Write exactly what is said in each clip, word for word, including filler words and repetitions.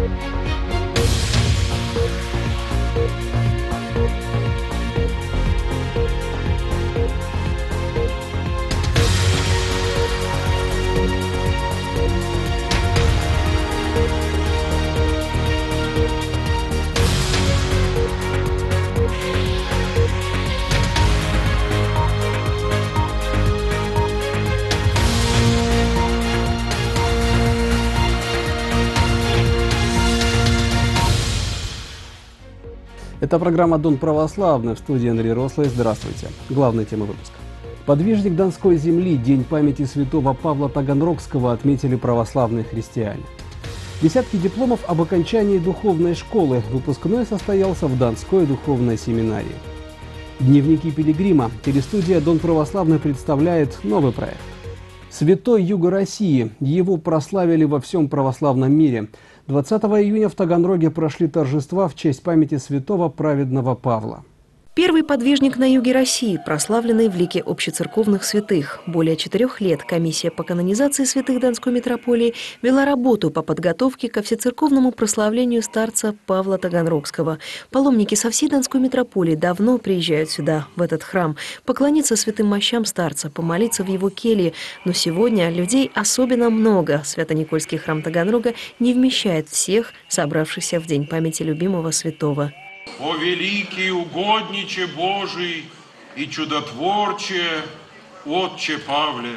Это программа «Дон православный», в студии Андрей Рослый. Здравствуйте. Главная тема выпуска. Подвижник Донской земли, День памяти святого Павла Таганрогского отметили православные христиане. Десятки дипломов об окончании духовной школы. Выпускной состоялся в Донской духовной семинарии. Дневники пилигрима. Телестудия «Дон православный» представляет новый проект. Святой Юга России. Его прославили во всем православном мире. двадцатого июня в Таганроге прошли торжества в честь памяти святого праведного Павла. Первый подвижник на юге России, прославленный в лике общецерковных святых. Более четырех лет комиссия по канонизации святых Донской митрополии вела работу по подготовке ко всецерковному прославлению старца Павла Таганрогского. Паломники со всей Донской митрополии давно приезжают сюда, в этот храм, поклониться святым мощам старца, помолиться в его келье. Но сегодня людей особенно много. Свято-Никольский храм Таганрога не вмещает всех, собравшихся в день памяти любимого святого. О великий угодниче Божий и чудотворче, Отче Павле!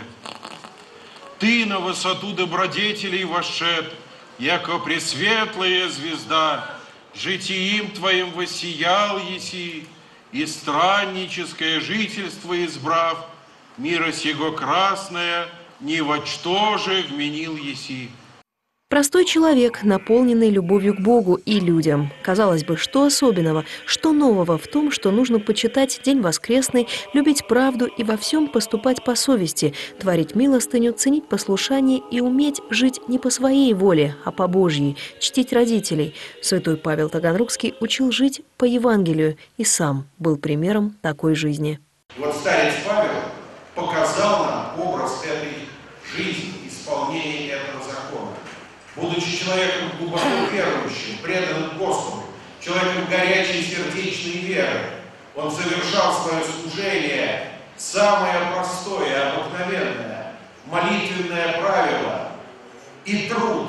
Ты на высоту добродетелей вошед, яко пресветлая звезда, житиим Твоим воссиял еси, и странническое жительство избрав, мира сего красное, ни во что же вменил еси. Простой человек, наполненный любовью к Богу и людям. Казалось бы, что особенного, что нового в том, что нужно почитать День Воскресный, любить правду и во всем поступать по совести, творить милостыню, ценить послушание и уметь жить не по своей воле, а по Божьей, чтить родителей. Святой Павел Таганрогский учил жить по Евангелию и сам был примером такой жизни. Вот старец Павел показал нам образ этой жизни, исполнения этого закона. Будучи человеком глубоко верующим, преданным Господу, человеком горячей сердечной веры, он совершал свое служение самое простое, обыкновенное, молитвенное правило и труд,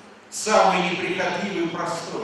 самый неприхотливый и простой.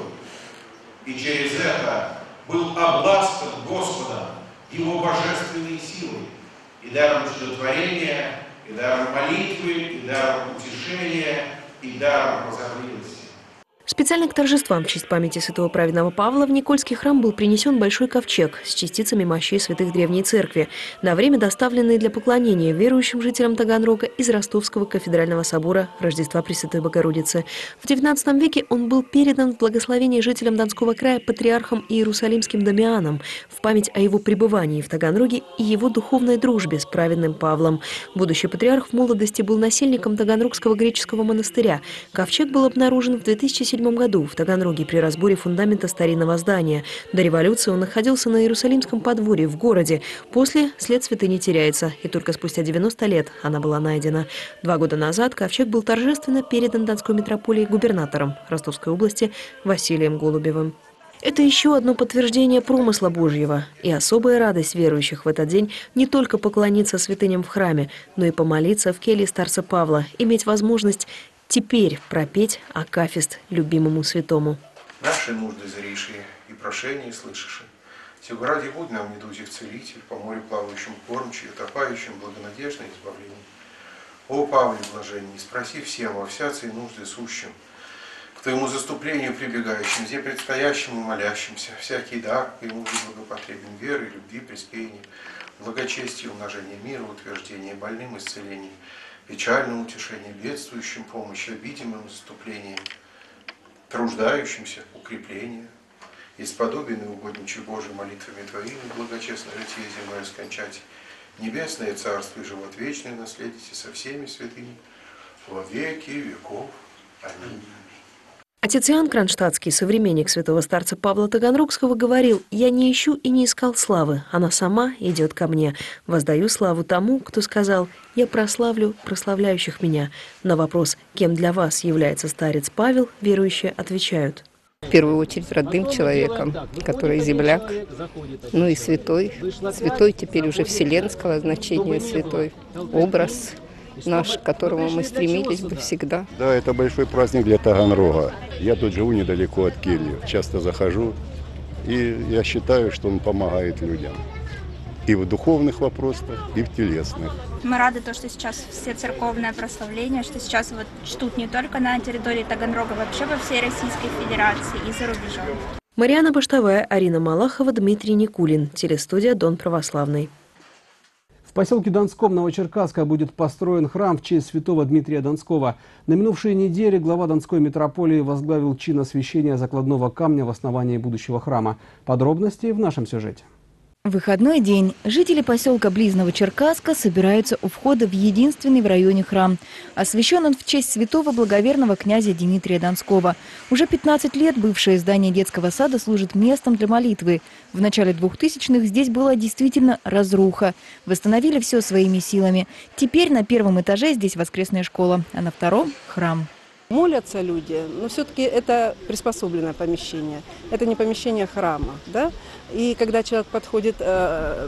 И через это был обласкан Господом его божественной силой, и даром чудотворения, и даром молитвы, и даром утешения, и даром прозорливости. Специально к торжествам в честь памяти святого праведного Павла в Никольский храм был принесен большой ковчег с частицами мощей святых Древней Церкви, на время доставленные для поклонения верующим жителям Таганрога из Ростовского кафедрального собора Рождества Пресвятой Богородицы. В девятнадцатом веке он был передан в благословение жителям Донского края патриархом Иерусалимским Дамианом в память о его пребывании в Таганроге и его духовной дружбе с праведным Павлом. Будущий патриарх в молодости был насельником Таганрогского греческого монастыря. Ковчег был обнаружен в две тысячи седьмом году в Таганроге при разборе фундамента старинного здания. До революции он находился на Иерусалимском подворье в городе. После след святыни теряется, и только спустя девяносто лет она была найдена. Два года назад ковчег был торжественно передан Донской митрополии губернатором Ростовской области Василием Голубевым. Это еще одно подтверждение промысла Божьего и особая радость верующих в этот день не только поклониться святыням в храме, но и помолиться в келье старца Павла, иметь возможность теперь пропеть акафист любимому святому. Наши нужды зриши и прошения слышиши. Сего ради будь нам недузих целитель, по морю плавающим кормчий, утопающим благонадежное избавление. О Павле блаженней, спроси всем во всяцей нужды сущим, к твоему заступлению прибегающим, где предстоящим и молящимся, всякий дар ему благопотребен веры, любви, преспения, благочестия, умножения мира, утверждения больным, исцеления, печальное утешение бедствующим, помощь обидимым, заступлением, труждающимся, укрепление, исподобен и угодничий Божий молитвами Твоими, благочестно житие земное скончать, небесное царство и живот вечный наследите со всеми святыми во веки веков. Аминь. Отец Иоанн Кронштадтский, современник святого старца Павла Таганрогского, говорил: «Я не ищу и не искал славы, она сама идет ко мне. Воздаю славу тому, кто сказал: я прославлю прославляющих меня». На вопрос, кем для вас является старец Павел, верующие отвечают: в первую очередь родным человеком, который земляк, ну и святой. Святой теперь уже вселенского значения, святой образ наш, к которому мы стремились бы всегда. Да, это большой праздник для Таганрога. Я тут живу недалеко от Кельи, часто захожу, и я считаю, что он помогает людям. И в духовных вопросах, и в телесных. Мы рады, то, что сейчас все церковное прославление, что сейчас вот чтут не только на территории Таганрога, вообще во всей Российской Федерации и за рубежом. Марьяна Баштовая, Арина Малахова, Дмитрий Никулин. Телестудия «Дон Православный». В поселке Донском Новочеркасска будет построен храм в честь святого Дмитрия Донского. На минувшей неделе глава Донской митрополии возглавил чин освящения закладного камня в основании будущего храма. Подробности в нашем сюжете. В выходной день жители поселка близ Новочеркасска собираются у входа в единственный в районе храм. Освящен он в честь святого благоверного князя Дмитрия Донского. Уже пятнадцать лет бывшее здание детского сада служит местом для молитвы. В начале двухтысячных здесь была действительно разруха. Восстановили все своими силами. Теперь на первом этаже здесь воскресная школа, а на втором – храм. Молятся люди, но все-таки это приспособленное помещение. Это не помещение храма, да? И когда человек подходит э,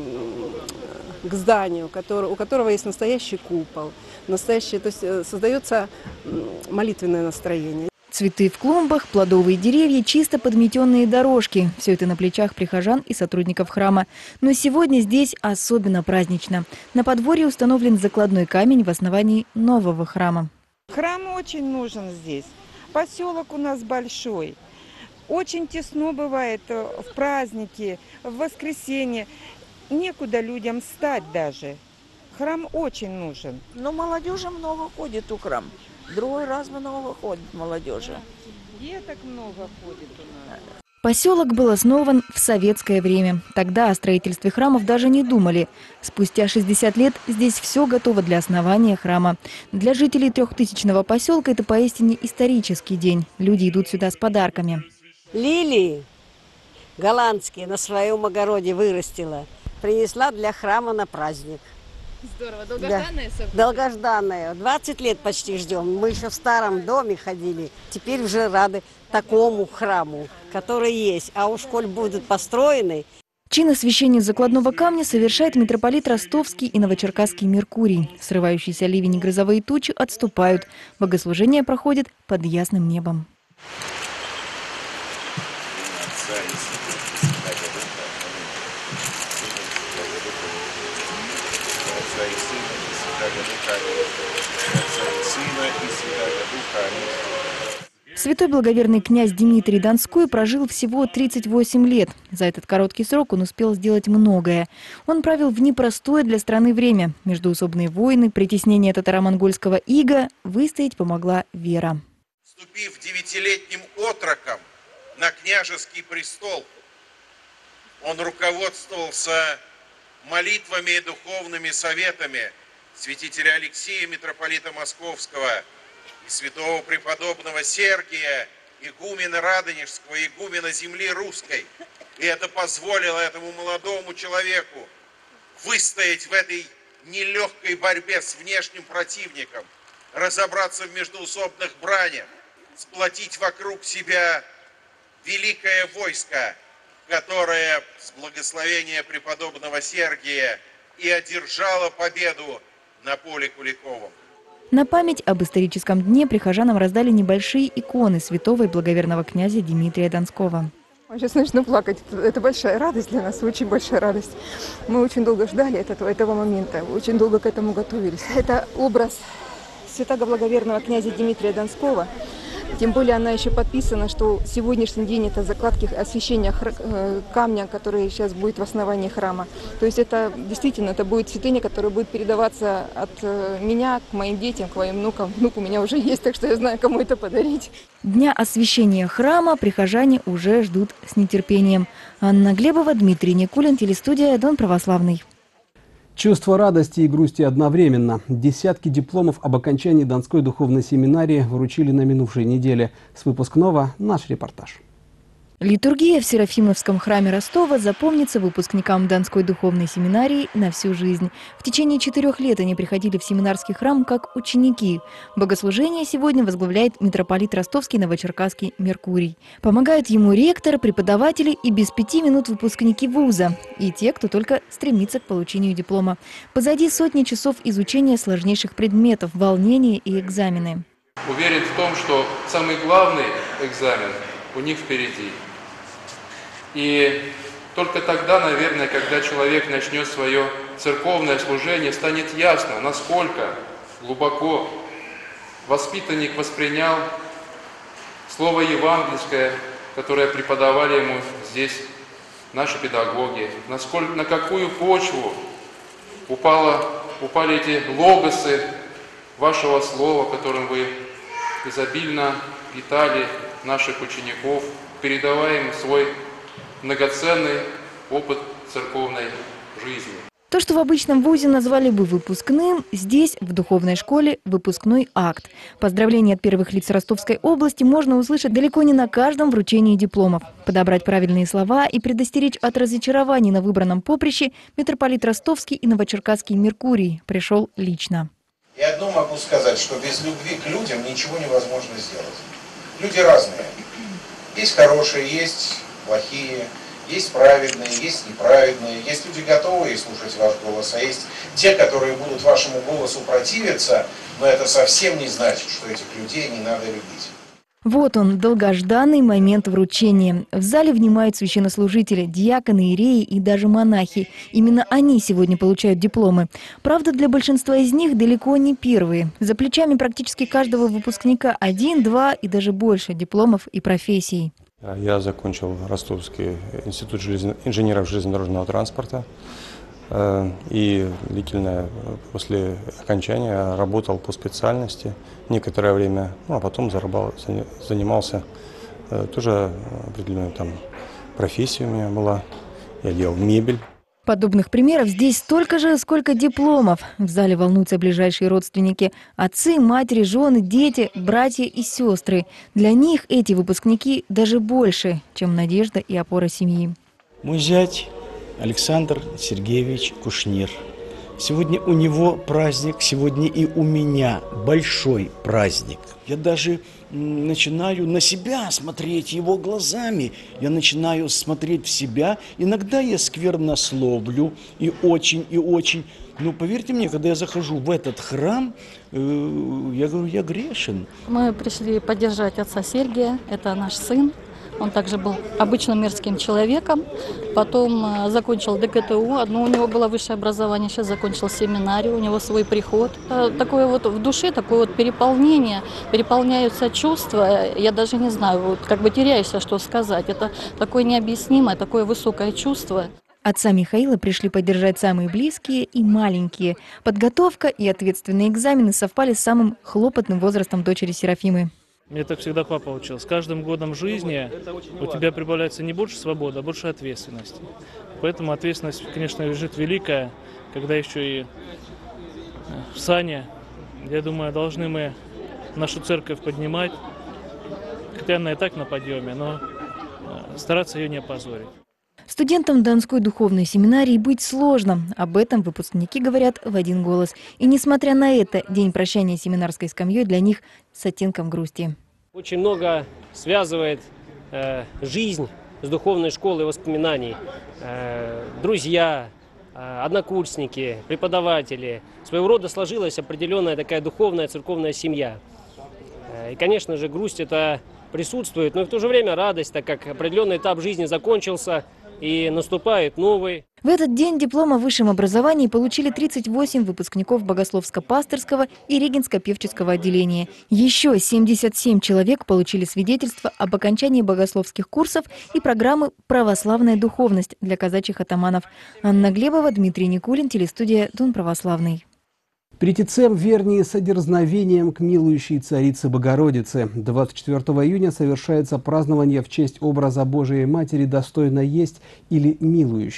к зданию, который, у которого есть настоящий купол, настоящий, то есть создается молитвенное настроение. Цветы в клумбах, плодовые деревья, чисто подметенные дорожки. Все это на плечах прихожан и сотрудников храма. Но сегодня здесь особенно празднично. На подворье установлен закладной камень в основании нового храма. Храм очень нужен здесь. Поселок у нас большой. Очень тесно бывает в праздники, в воскресенье. Некуда людям встать даже. Храм очень нужен. Но молодежи много ходит у храма. Другой раз много ходит молодежи. Деток много ходит у нас. Поселок был основан в советское время. Тогда о строительстве храмов даже не думали. Спустя шестьдесят лет здесь все готово для основания храма. Для жителей трехтысячного поселка это поистине исторический день. Люди идут сюда с подарками. Лилии голландские на своем огороде вырастила. Принесла для храма на праздник. Здорово. Долгожданное событие? Долгожданное. двадцать лет почти ждем. Мы еще в старом доме ходили. Теперь уже рады такому храму, который есть. А уж коль будут построены. Чин освящения закладного камня совершает митрополит Ростовский и Новочеркасский Меркурий. Срывающиеся ливень и грозовые тучи отступают. Богослужение проходит под ясным небом. Святой благоверный князь Дмитрий Донской прожил всего тридцать восемь лет. За этот короткий срок он успел сделать многое. Он правил в непростое для страны время. Междоусобные войны, притеснение татаро-монгольского ига, выстоять помогла вера. Вступив девятилетним отроком на княжеский престол, он руководствовался молитвами и духовными советами святителя Алексея, митрополита Московского, и святого преподобного Сергия, игумена Радонежского, игумена земли русской. И это позволило этому молодому человеку выстоять в этой нелегкой борьбе с внешним противником, разобраться в междоусобных бранях, сплотить вокруг себя великое войско, которое с благословения преподобного Сергия и одержало победу на поле Куликовом. На память об историческом дне прихожанам раздали небольшие иконы святого и благоверного князя Дмитрия Донского. Сейчас начну плакать. Это большая радость для нас, очень большая радость. Мы очень долго ждали этого, этого момента, очень долго к этому готовились. Это образ святого благоверного князя Дмитрия Донского. Тем более она еще подписана, что сегодняшний день это закладки освящения камня, который сейчас будет в основании храма. То есть это действительно это будет святыня, которая будет передаваться от меня к моим детям, к моим внукам. Внук у меня уже есть, так что я знаю, кому это подарить. Дня освящения храма прихожане уже ждут с нетерпением. Анна Глебова, Дмитрий Никулин, телестудия «Дон Православный». Чувство радости и грусти одновременно. Десятки дипломов об окончании Донской духовной семинарии вручили на минувшей неделе. С выпускного наш репортаж. Литургия в Серафимовском храме Ростова запомнится выпускникам Донской духовной семинарии на всю жизнь. В течение четырех лет они приходили в семинарский храм как ученики. Богослужение сегодня возглавляет митрополит Ростовский Новочеркасский Меркурий. Помогают ему ректор, преподаватели и без пяти минут выпускники вуза. И те, кто только стремится к получению диплома. Позади сотни часов изучения сложнейших предметов, волнения и экзамены. Уверен в том, что самый главный экзамен у них впереди. И только тогда, наверное, когда человек начнет свое церковное служение, станет ясно, насколько глубоко воспитанник воспринял слово евангельское, которое преподавали ему здесь наши педагоги, насколько, на какую почву упало, упали эти логосы вашего слова, которым вы изобильно питали наших учеников, передавая им свой многоценный опыт церковной жизни. То, что в обычном вузе назвали бы выпускным, здесь, в духовной школе, выпускной акт. Поздравления от первых лиц Ростовской области можно услышать далеко не на каждом вручении дипломов. Подобрать правильные слова и предостеречь от разочарований на выбранном поприще митрополит Ростовский и Новочеркасский Меркурий пришел лично. И одно могу сказать, что без любви к людям ничего невозможно сделать. Люди разные. Есть хорошие, есть плохие, есть праведные, есть неправедные, есть люди, готовые слушать ваш голос, а есть те, которые будут вашему голосу противиться, но это совсем не значит, что этих людей не надо любить. Вот он, долгожданный момент вручения. В зале внимают священнослужители, диаконы, иереи и даже монахи. Именно они сегодня получают дипломы. Правда, для большинства из них далеко не первые. За плечами практически каждого выпускника один, два и даже больше дипломов и профессий. Я закончил Ростовский институт железно... инженеров железнодорожного транспорта. И длительно после окончания работал по специальности некоторое время, ну, а потом зарабал, занимался тоже определенной там профессией у меня была. Я делал мебель. Подобных примеров здесь столько же, сколько дипломов. В зале волнуются ближайшие родственники. Отцы, матери, жены, дети, братья и сестры. Для них эти выпускники даже больше, чем надежда и опора семьи. Мой зять Александр Сергеевич Кушнир. Сегодня у него праздник, сегодня и у меня большой праздник. Я даже начинаю на себя смотреть его глазами. Я начинаю смотреть в себя. Иногда я сквернословлю и очень, и очень. Но поверьте мне, когда я захожу в этот храм, я говорю, я грешен. Мы пришли поддержать отца Сергия, это наш сын. Он также был обычным мирским человеком, потом закончил Д Г Т У, одно у него было высшее образование, сейчас закончил семинарию, у него свой приход. Такое вот в душе, такое вот переполнение, переполняются чувства, я даже не знаю, вот как бы теряешься, что сказать. Это такое необъяснимое, такое высокое чувство. Отца Михаила пришли поддержать самые близкие и маленькие. Подготовка и ответственные экзамены совпали с самым хлопотным возрастом дочери Серафимы. Мне так всегда папа учил. С каждым годом жизни у тебя прибавляется не больше свободы, а больше ответственности. Поэтому ответственность, конечно, лежит великая, когда еще и в сане. Я думаю, должны мы нашу церковь поднимать, хотя она и так на подъеме, но стараться ее не опозорить. Студентам Донской духовной семинарии быть сложно. Об этом выпускники говорят в один голос. И несмотря на это, день прощания семинарской скамьей для них с оттенком грусти. Очень много связывает э, жизнь с духовной школой воспоминаний. Э, друзья, э, однокурсники, преподаватели. Своего рода сложилась определенная такая духовная церковная семья. Э, и, конечно же, грусть это присутствует, но и в то же время радость, так как определенный этап жизни закончился. И наступает новый. В этот день диплом о высшем образовании получили тридцать восемь выпускников Богословско-пасторского и Регинско-певческого отделения. Еще семьдесят семь человек получили свидетельство об окончании богословских курсов и программы «Православная духовность» для казачьих атаманов. Анна Глебова, Дмитрий Никулин, телестудия Дон Православный. Притецем вернее с одерзновением к милующей Царице Богородице. двадцать четвёртого июня совершается празднование в честь образа Божией Матери «Достойно есть» или «Милующая».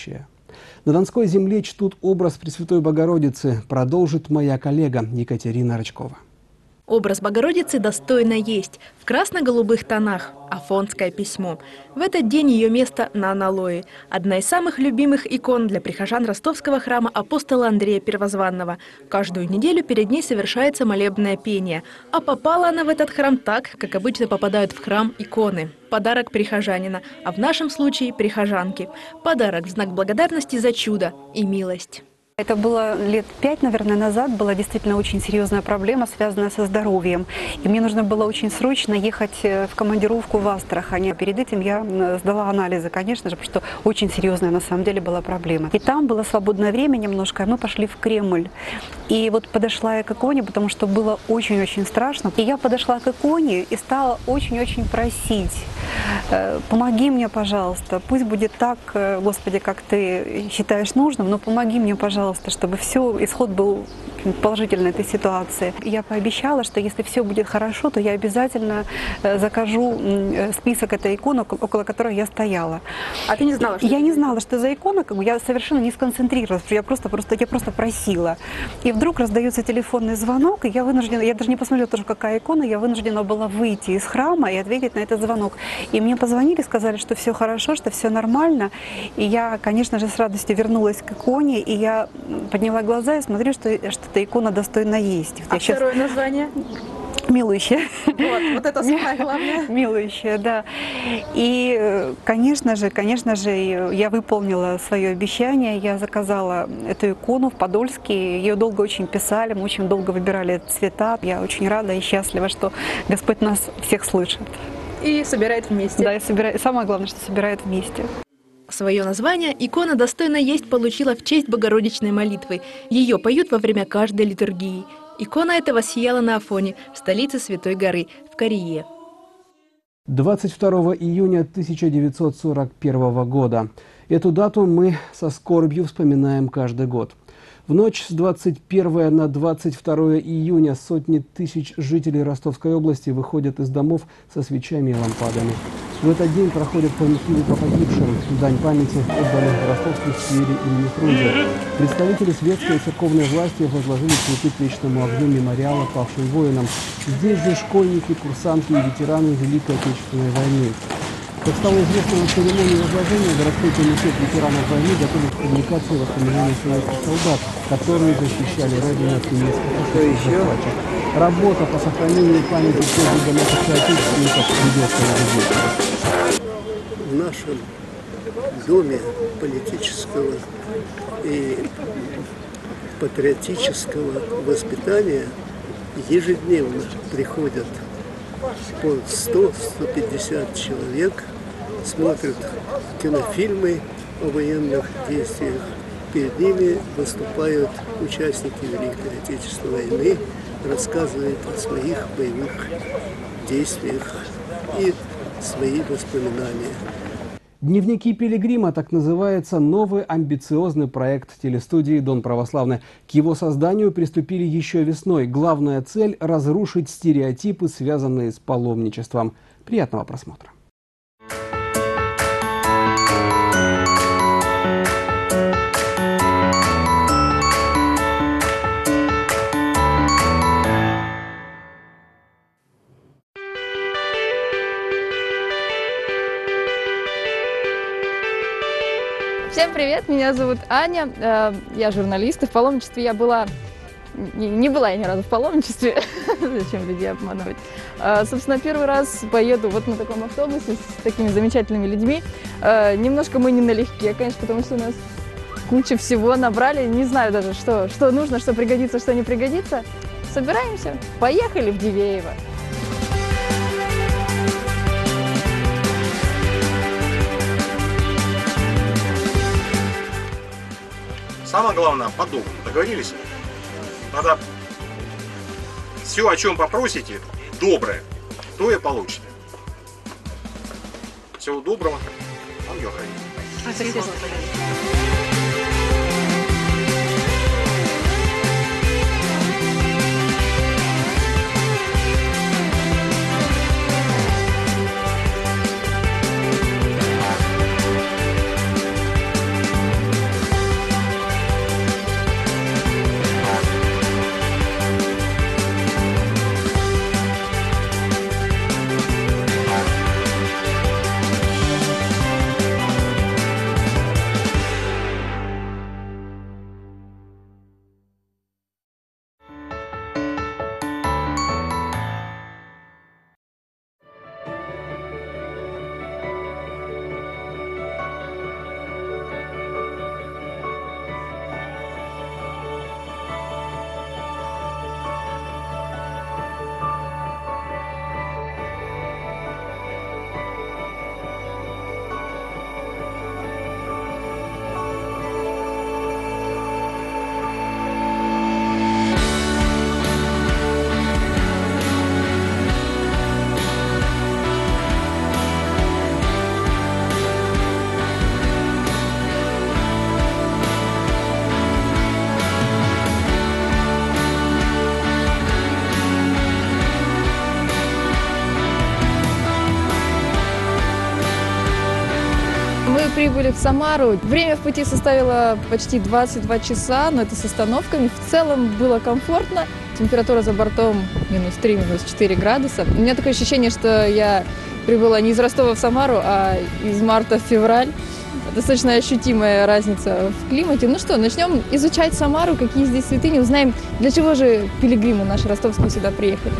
На Донской земле чтут образ Пресвятой Богородицы, продолжит моя коллега Екатерина Рычкова. Образ Богородицы достойно есть в красно-голубых тонах. Афонское письмо. В этот день ее место на аналое. Одна из самых любимых икон для прихожан ростовского храма апостола Андрея Первозванного. Каждую неделю перед ней совершается молебное пение. А попала она в этот храм так, как обычно попадают в храм иконы. Подарок прихожанина, а в нашем случае прихожанки. Подарок в знак благодарности за чудо и милость. Это было лет пять, наверное, назад, была действительно очень серьезная проблема, связанная со здоровьем. И мне нужно было очень срочно ехать в командировку в Астрахань. Перед этим я сдала анализы, конечно же, потому что очень серьезная на самом деле была проблема. И там было свободное время немножко, и мы пошли в Кремль. И вот подошла я к иконе, потому что было очень-очень страшно. И я подошла к иконе и стала очень-очень просить: помоги мне, пожалуйста, пусть будет так, Господи, как ты считаешь нужным, но помоги мне, пожалуйста, чтобы все, исход был положительный этой ситуации. Я пообещала, что если все будет хорошо, то я обязательно закажу список этой иконы, около которой я стояла. А ты не знала, что Я не знала, что за икона, как бы я совершенно не сконцентрировалась, я просто, просто, я просто просила. И вдруг раздается телефонный звонок, и я вынуждена, я даже не посмотрела тоже, какая икона, я вынуждена была выйти из храма и ответить на этот звонок. И мне позвонили, сказали, что все хорошо, что все нормально. И я, конечно же, с радостью вернулась к иконе, и я подняла глаза и смотрю, что, что эта икона достойна есть. А я сейчас... второе название? Милующая. Вот, вот это самое главное. Милующая, да. И, конечно же, конечно же, я выполнила свое обещание. Я заказала эту икону в Подольске. Ее долго очень писали, мы очень долго выбирали цвета. Я очень рада и счастлива, что Господь нас всех слышит. И собирает вместе. Да, и собирает. Самое главное, что собирает вместе. Свое название икона «Достойно есть» получила в честь Богородичной молитвы. Ее поют во время каждой литургии. Икона эта воссияла на Афоне, в столице Святой горы, в Карие. двадцать второго июня тысяча девятьсот сорок первого года. Эту дату мы со скорбью вспоминаем каждый год. В ночь с двадцать первого на двадцать второе июня сотни тысяч жителей Ростовской области выходят из домов со свечами и лампадами. В этот день проходят панихиду по погибшим. Дань памяти отдали в ростовской сквере имени Фрунзе. Представители светской и церковной власти возложили цветы к вечному огню мемориала павшим воинам. Здесь же школьники, курсанты и ветераны Великой Отечественной войны. Как стало известно, на церемонии возложения городской комитет ветеранов войны готовит к публикации воспоминаний советских солдат, которые защищали Родину от немецких захватчиков. Работа по сохранению памяти всех домов соотечественников ведется ежедневно. В нашем доме политического и патриотического воспитания ежедневно приходят по сто — сто пятьдесят человек, смотрят кинофильмы о военных действиях. Перед ними выступают участники Великой Отечественной войны, рассказывают о своих боевых действиях и свои воспоминания. «Дневники пилигрима» — так называется новый амбициозный проект телестудии «Дон Православный». К его созданию приступили еще весной. Главная цель – разрушить стереотипы, связанные с паломничеством. Приятного просмотра. Всем привет, меня зовут Аня, я журналист, и в паломничестве я была, не, не была я ни разу в паломничестве, зачем людей обманывать. Собственно, первый раз поеду вот на таком автобусе с такими замечательными людьми. Немножко мы не налегке, конечно, потому что у нас куча всего набрали, не знаю даже, что, что нужно, что пригодится, что не пригодится. Собираемся, поехали в Дивеево. Самое главное, по дому. Договорились? Надо все, о чем попросите, доброе, то и получите. Всего доброго. Ангел-хранитель. Мы прибыли в Самару. Время в пути составило почти двадцать два часа, но это с остановками. В целом было комфортно. Температура за бортом минус три, минус четыре градуса. У меня такое ощущение, что я прибыла не из Ростова в Самару, а из марта в февраль. Достаточно ощутимая разница в климате. Ну что, начнем изучать Самару, какие здесь святыни, узнаем, для чего же пилигримы наши ростовские сюда приехали.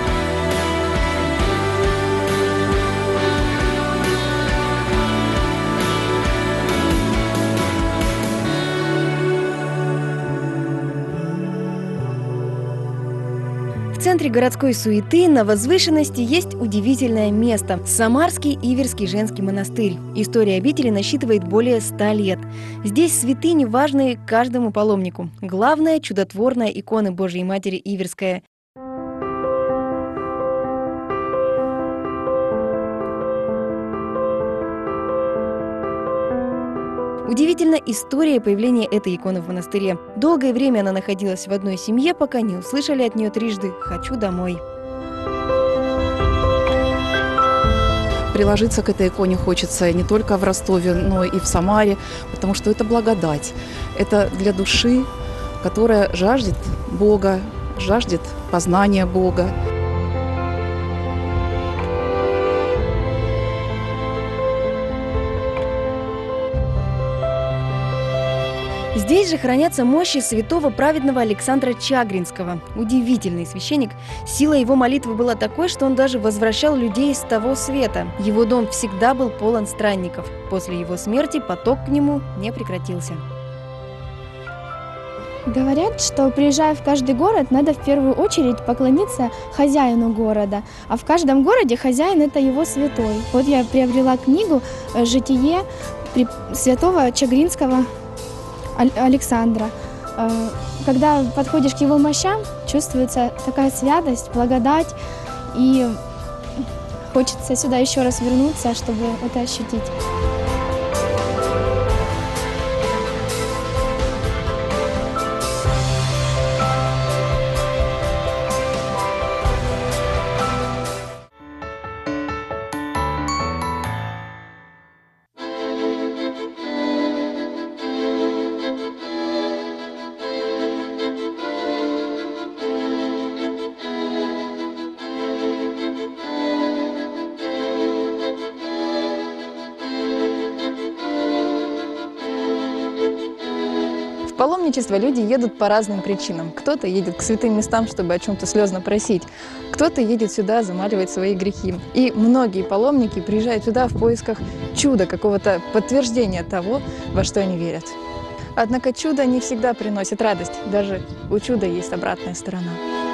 В центре городской суеты на возвышенности есть удивительное место – Самарский Иверский женский монастырь. История обители насчитывает более ста лет. Здесь святыни, важные каждому паломнику. Главная – чудотворная икона Божьей Матери Иверская. Удивительна история появления этой иконы в монастыре. Долгое время она находилась в одной семье, пока не услышали от нее трижды «Хочу домой». Приложиться к этой иконе хочется не только в Ростове, но и в Самаре, потому что это благодать. Это для души, которая жаждет Бога, жаждет познания Бога. Здесь же хранятся мощи святого праведного Александра Чагринского. Удивительный священник. Сила его молитвы была такой, что он даже возвращал людей из того света. Его дом всегда был полон странников. После его смерти поток к нему не прекратился. Говорят, что приезжая в каждый город, надо в первую очередь поклониться хозяину города. А в каждом городе хозяин – это его святой. Вот я приобрела книгу «Житие святого Чагринского Александра». Когда подходишь к его мощам, чувствуется такая святость, благодать, и хочется сюда еще раз вернуться, чтобы это ощутить. В паломничество люди едут по разным причинам. Кто-то едет к святым местам, чтобы о чем-то слезно просить. Кто-то едет сюда замаливать свои грехи. И многие паломники приезжают сюда в поисках чуда, какого-то подтверждения того, во что они верят. Однако чудо не всегда приносит радость. Даже у чуда есть обратная сторона.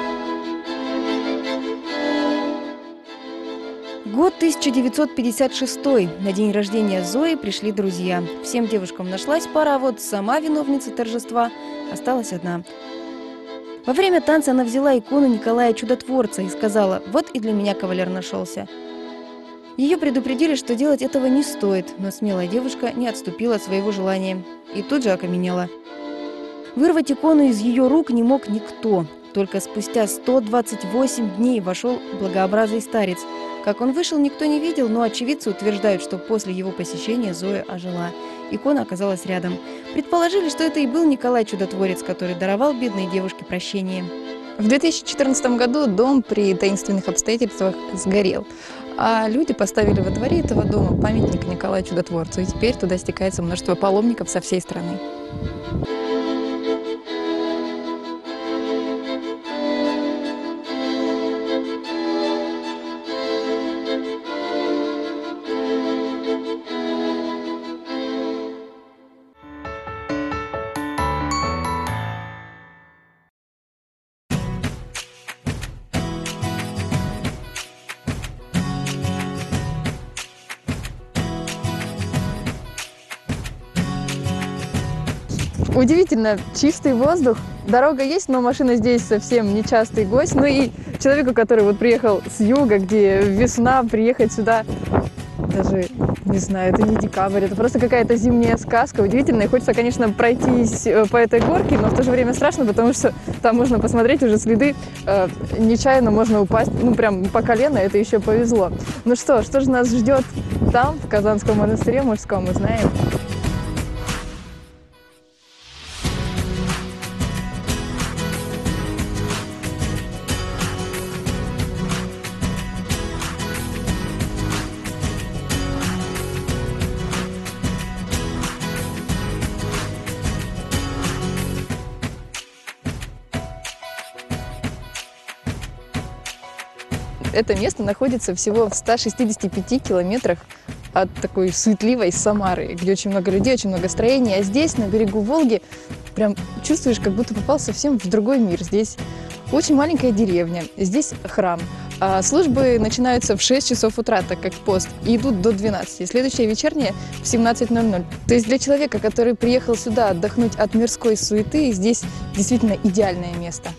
Год тысяча девятьсот пятьдесят шестой. На день рождения Зои пришли друзья. Всем девушкам нашлась пара, а вот сама виновница торжества осталась одна. Во время танца она взяла икону Николая Чудотворца и сказала: «Вот и для меня кавалер нашелся». Ее предупредили, что делать этого не стоит, но смелая девушка не отступила от своего желания и тут же окаменела. Вырвать икону из ее рук не мог никто. Только спустя сто двадцать восемь дней вошел благообразный старец. Как он вышел, никто не видел, но очевидцы утверждают, что после его посещения Зоя ожила. Икона оказалась рядом. Предположили, что это и был Николай Чудотворец, который даровал бедной девушке прощение. В две тысячи четырнадцатом году дом при таинственных обстоятельствах сгорел, а люди поставили во дворе этого дома памятник Николаю Чудотворцу, и теперь туда стекается множество паломников со всей страны. Удивительно чистый воздух. Дорога есть, но машина здесь совсем не частый гость. Ну и человеку, который вот приехал с юга, где весна, приехать сюда, даже, не знаю, это не декабрь, это просто какая-то зимняя сказка. Удивительно. И хочется, конечно, пройтись по этой горке, но в то же время страшно, потому что там можно посмотреть уже следы. Э, нечаянно можно упасть, ну прям по колено, это еще повезло. Ну что, что же нас ждет там, в Казанском монастыре мужском, мы знаем. Это место находится всего в ста шестидесяти пяти километрах от такой суетливой Самары, где очень много людей, очень много строений. А здесь, на берегу Волги, прям чувствуешь, как будто попал совсем в другой мир. Здесь очень маленькая деревня, здесь храм. А службы начинаются в шесть часов утра, так как пост, и идут до двенадцати. Следующая вечерняя в семнадцать ноль ноль. То есть для человека, который приехал сюда отдохнуть от мирской суеты, здесь действительно идеальное место.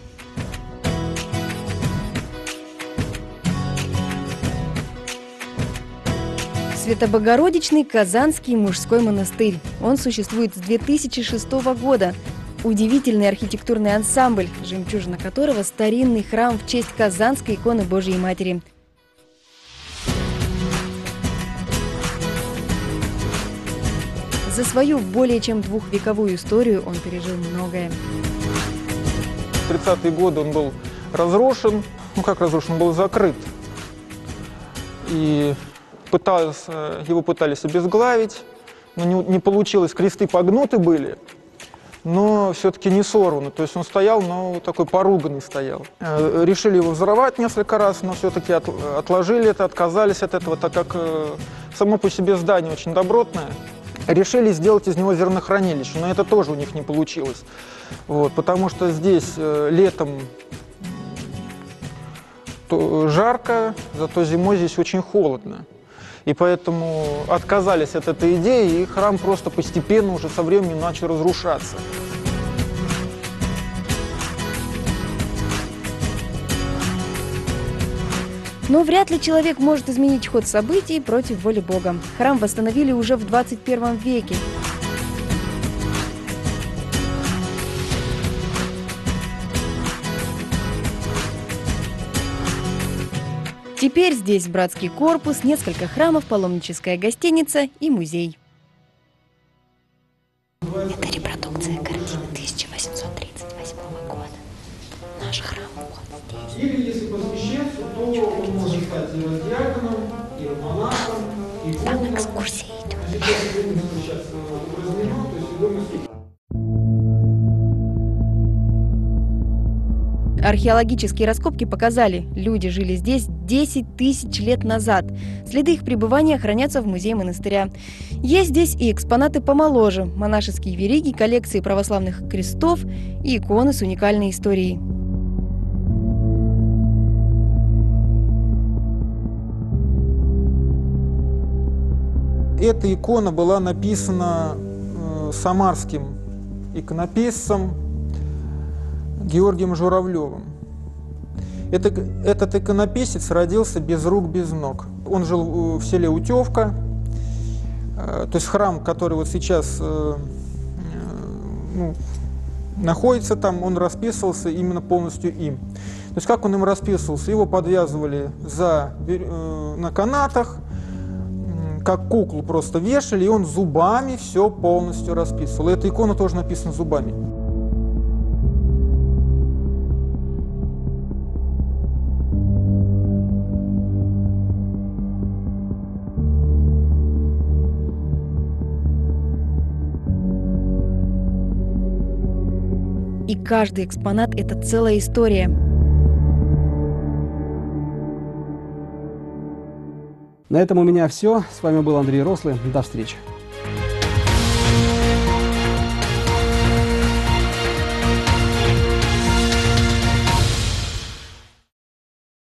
Свято-Богородичный Казанский мужской монастырь. Он существует с две тысячи шестого года. Удивительный архитектурный ансамбль, жемчужина которого – старинный храм в честь Казанской иконы Божией Матери. За свою более чем двухвековую историю он пережил многое. В тридцатые годы он был разрушен, ну как разрушен, он был закрыт. И пытались, его пытались обезглавить, но не, не получилось, кресты погнуты были, но все-таки не сорваны, то есть он стоял, но такой поруганный стоял. Решили его взорвать несколько раз, но все-таки от, отложили это, отказались от этого, так как само по себе здание очень добротное. Решили сделать из него зернохранилище, но это тоже у них не получилось, вот, потому что здесь летом жарко, зато зимой здесь очень холодно. И поэтому отказались от этой идеи, и храм просто постепенно уже со временем начал разрушаться. Но вряд ли человек может изменить ход событий против воли Бога. Храм восстановили уже в двадцать первом веке. Теперь здесь братский корпус, несколько храмов, паломническая гостиница и музей. Это репродукция картины тысяча восемьсот тридцать восьмого года. Наш храм вот здесь. Или если посвященцу, то он может стать диаконом, иеромонахом, иконом. Там экскурсии идет. Археологические раскопки показали, люди жили здесь десять тысяч лет назад. Следы их пребывания хранятся в музее монастыря. Есть здесь и экспонаты помоложе, монашеские вериги, коллекции православных крестов и иконы с уникальной историей. Эта икона была написана э, самарским иконописцем Георгием Журавлевым. Это, этот иконописец родился без рук, без ног. Он жил в селе Утевка, то есть храм, который вот сейчас э, ну, находится там, он расписывался именно полностью им. То есть как он им расписывался? Его подвязывали за, э, на канатах, как куклу просто вешали, и он зубами все полностью расписывал. И эта икона тоже написана зубами. И каждый экспонат – это целая история. На этом у меня все. С вами был Андрей Рослый. До встречи.